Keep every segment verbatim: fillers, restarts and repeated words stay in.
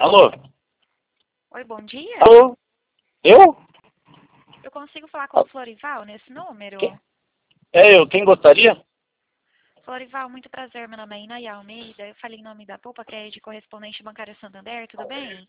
Alô? Oi, bom dia. Alô? Eu? Eu consigo falar com o Florival nesse número? Quem? É eu. Quem gostaria? Florival, muito prazer. Meu nome é Inaya Almeida. Eu falei em nome da Poupa Crédito Correspondente Bancária Santander. Tudo bem?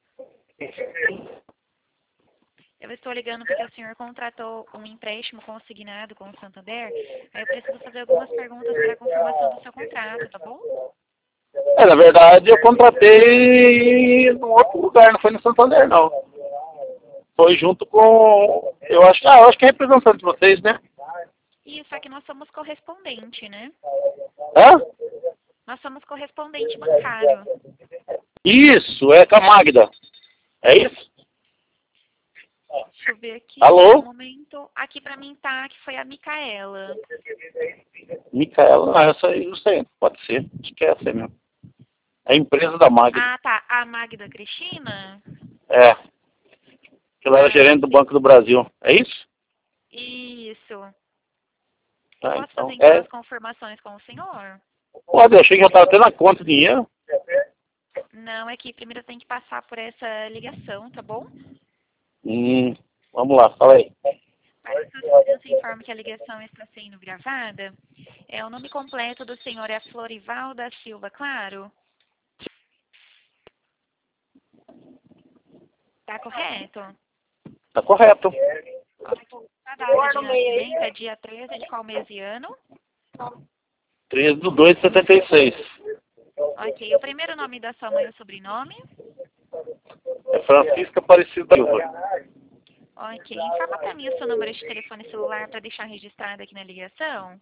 Eu estou ligando porque o senhor contratou um empréstimo consignado com o Santander. Aí eu preciso fazer algumas perguntas para a confirmação do seu contrato, tá bom? É, na verdade eu contratei em outro lugar, não foi no Santander não. Foi junto com. Eu acho, ah, eu acho que é representante de vocês, né? Isso, aqui nós somos correspondente, né? Hã? Nós somos correspondente bancário. Isso, é com a Magda. É isso? Deixa eu ver aqui. Alô? No momento, aqui pra mim tá que foi a Micaela. Micaela, ah, essa aí não sei, pode ser. Acho que é essa aí mesmo. É a empresa da Magda. Ah, tá. A Magda Cristina? É. Que ela era Ah, gerente do sim. Banco do Brasil. É isso? Isso. Eu Ah, posso então. fazer então É. as confirmações com o senhor? Pode, eu achei que já estava tendo a conta de dinheiro. Não, é que primeiro tem que passar por essa ligação, tá bom? Hum, vamos lá, fala aí. Para que sua segurança informe que a ligação está sendo gravada, é, o nome completo do senhor é Florival da Silva, claro? Tá correto? Tá correto. A data de nascimento é dia treze de qual mês e ano? treze de dois de setenta e seis. Ok. O primeiro nome da sua mãe e o sobrenome? É Francisca Aparecida Silva. Ok. Informa para mim o seu número de telefone celular para deixar registrado aqui na ligação.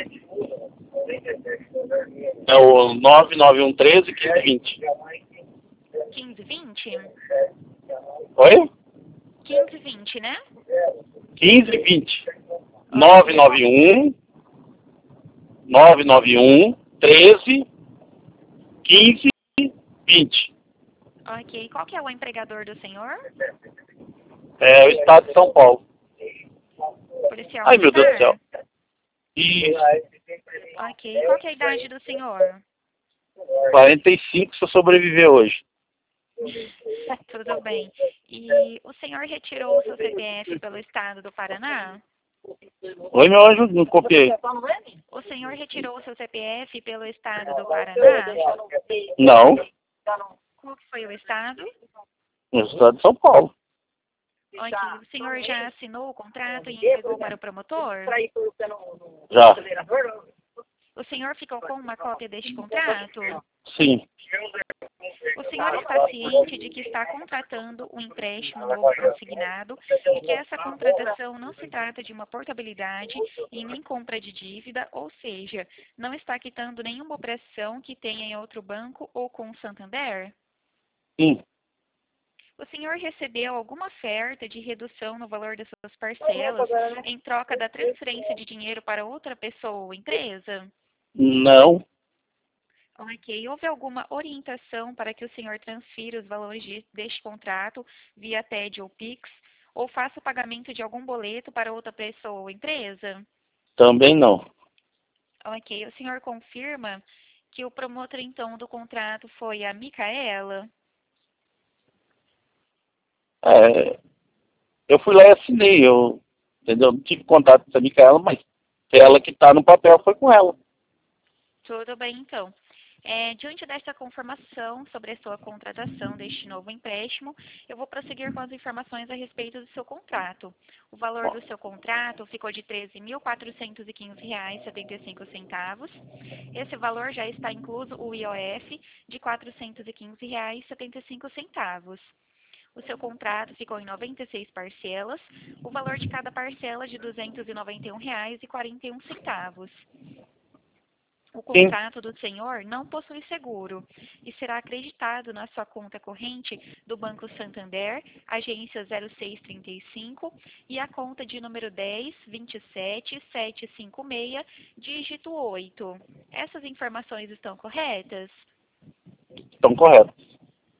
É o nove nove um um três quinze vinte. quinze vinte? Oi? quinze vinte, né? quinze vinte. Ok. Qual, nove nove um nove nove um treze quinze vinte. ok. Qual que é o empregador do senhor? É o estado de São Paulo. Policial Ai, meu Deus do céu. militar? Isso. Ok. Qual que é a idade do senhor? quarenta e cinco se eu sobreviver hoje. Tudo bem. E o senhor retirou o seu C P F pelo estado do Paraná? Oi, meu anjo, não copiei. O senhor retirou o seu C P F pelo estado do Paraná? Não, Qual que foi o estado? no estado de São Paulo. Ok. O senhor já assinou o contrato e entregou para o promotor? Já. O senhor ficou com uma cópia deste contrato? Sim. O senhor está ciente de que está contratando um empréstimo novo consignado e que essa contratação não se trata de uma portabilidade e nem compra de dívida, ou seja, não está quitando nenhuma operação que tenha em outro banco ou com o Santander? Sim. O senhor recebeu alguma oferta de redução no valor das suas parcelas em troca da transferência de dinheiro para outra pessoa ou empresa? Não. Ok. Houve alguma orientação para que o senhor transfira os valores de, deste contrato via T E D ou Pix? Ou faça o pagamento de algum boleto para outra pessoa ou empresa? Também não. Ok. O senhor confirma que o promotor, então, do contrato foi a Micaela? É, eu fui lá e assinei. Eu, entendeu? Não tive contato com essa Micaela, mas ela que está no papel foi com ela. Tudo bem, então. É, diante desta confirmação sobre a sua contratação deste novo empréstimo, eu vou prosseguir com as informações a respeito do seu contrato. O valor do seu contrato ficou de treze mil quatrocentos e quinze reais e setenta e cinco centavos. Esse valor já está incluso o I O F de quatrocentos e quinze reais e setenta e cinco centavos. O seu contrato ficou em noventa e seis parcelas, o valor de cada parcela de duzentos e noventa e um reais e quarenta e um centavos. O Sim. contrato do senhor não possui seguro e será acreditado na sua conta corrente do Banco Santander, agência zero seis trinta e cinco, e a conta de número dez, vinte e sete, setecentos e cinquenta e seis, dígito oito. Essas informações estão corretas? Estão corretos.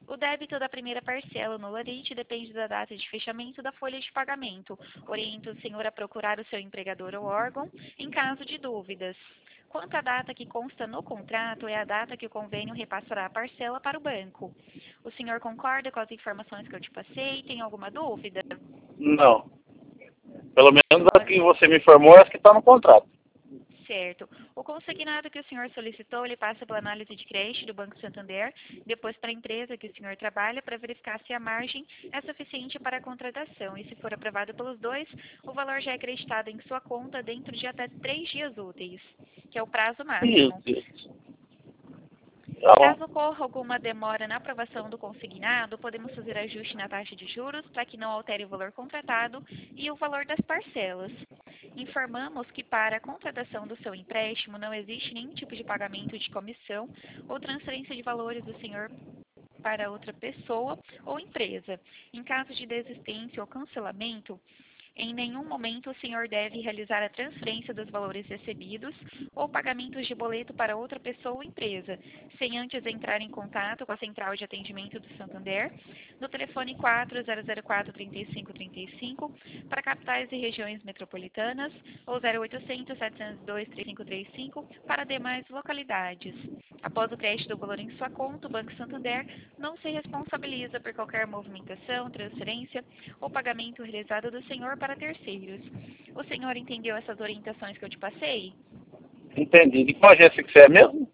O débito da primeira parcela no Larite depende da data de fechamento da folha de pagamento. Oriento o senhor a procurar o seu empregador ou órgão em caso de dúvidas. Quanto à data que consta no contrato, é a data que o convênio repassará a parcela para o banco. O senhor concorda com as informações que eu te passei? Tem alguma dúvida? Não. Pelo menos a que você me informou é a que está no contrato. Certo. O consignado que o senhor solicitou, ele passa pela análise de crédito do Banco Santander, depois para a empresa que o senhor trabalha, para verificar se a margem é suficiente para a contratação. E se for aprovado pelos dois, o valor já é acreditado em sua conta dentro de até três dias úteis, que é o prazo máximo. Isso. Tá bom. Caso ocorra alguma demora na aprovação do consignado, podemos fazer ajuste na taxa de juros para que não altere o valor contratado e o valor das parcelas. Informamos que para a contratação do seu empréstimo não existe nenhum tipo de pagamento de comissão ou transferência de valores do senhor para outra pessoa ou empresa. Em caso de desistência ou cancelamento, em nenhum momento o senhor deve realizar a transferência dos valores recebidos ou pagamentos de boleto para outra pessoa ou empresa, sem antes entrar em contato com a Central de Atendimento do Santander, no telefone quatro zero zero quatro, três cinco três cinco, para capitais e regiões metropolitanas, ou zero oitocentos, setecentos e dois, três cinco três cinco, para demais localidades. Após o crédito do valor em sua conta, o Banco Santander não se responsabiliza por qualquer movimentação, transferência ou pagamento realizado do senhor para terceiros. O senhor entendeu essas orientações que eu te passei? Entendi. De qual agência que você é mesmo?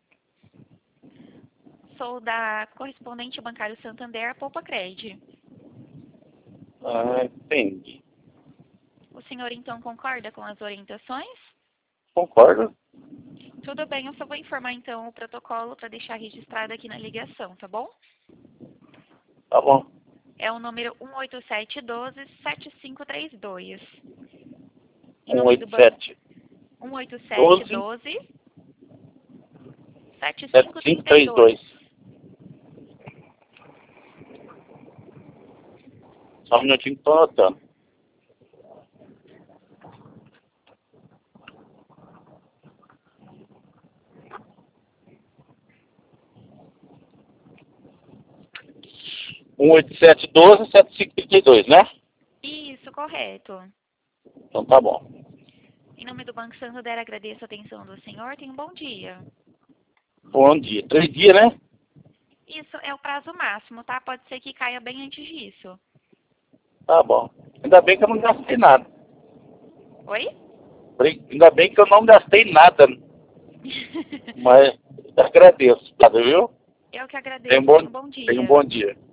Sou da correspondente bancário Santander, Poupa Cred. Ah, entendi. O senhor então concorda com as orientações? Concordo. Tudo bem, eu só vou informar então o protocolo para deixar registrado aqui na ligação, tá bom? Tá bom. É o número um oito sete um dois, sete cinco três dois. um oito sete. um oito sete um dois, sete cinco sete cinco três três dois. dois. Só um minutinho que estou anotando. um oito sete um dois, sete cinco três dois, né? Isso, correto. Então tá bom. Em nome do Banco Santander, agradeço a atenção do senhor. Tenha um bom dia. Bom dia. Três dias, né? Isso é o prazo máximo, tá? Pode ser que caia bem antes disso. Tá bom. Ainda bem que eu não gastei nada. Oi? Ainda bem que eu não gastei nada. Mas agradeço, tá, viu? Eu que agradeço. Tenha um bom, Tenha um bom dia. tenha um bom dia.